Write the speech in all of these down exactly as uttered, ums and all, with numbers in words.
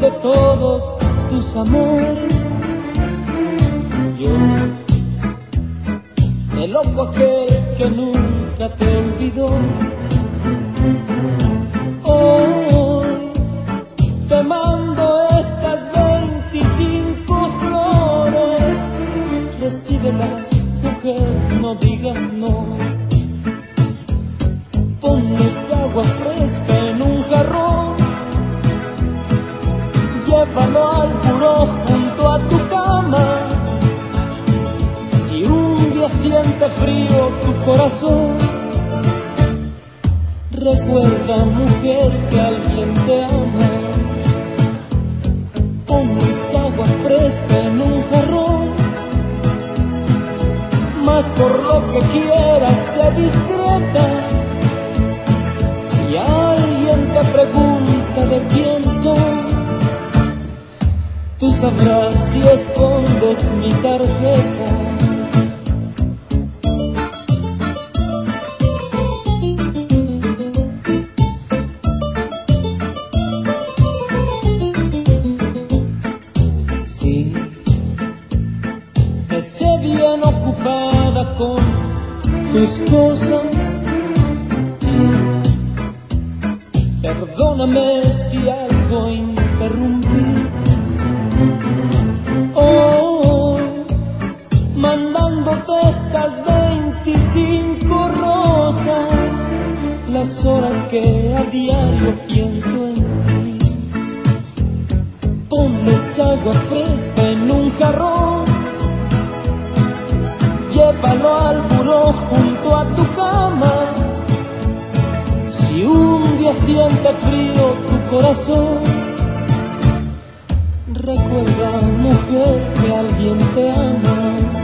de todos tus amores. Yo, el loco aquel que nunca te olvidó, hoy te mando estas veinticinco flores. Recíbelas, mujer, no digas no. Ponles agua fresca en un jarrón, llévalo al buró junto a tu cama. Si un día siente frío tu corazón, recuerda, mujer, que alguien te ama. Ponles agua fresca en un jarrón, mas por lo que quieras, sé discreta. Si alguien te pregunta de quién soy, tú sabrás si escondes mi tarjeta. Sí, me sé bien ocupada con tus cosas. Perdóname si algo interrumpí. Hoy, mandándote estas veinticinco rosas, las horas que a diario pienso en ti. Ponles agua fresca en un jarrón, llévalo al buró junto a tu cama. Si un día siente frío tu corazón, recuerda, mujer, que alguien te ama.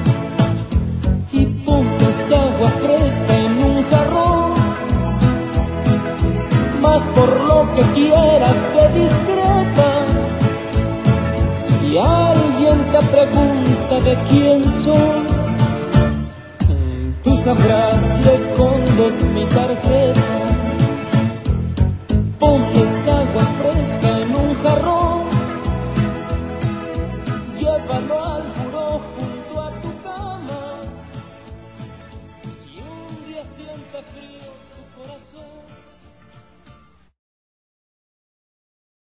Y ponles agua fresca en un jarrón, mas por lo que quieras, sé discreta. Si alguien te pregunta de quién soy, tú sabrás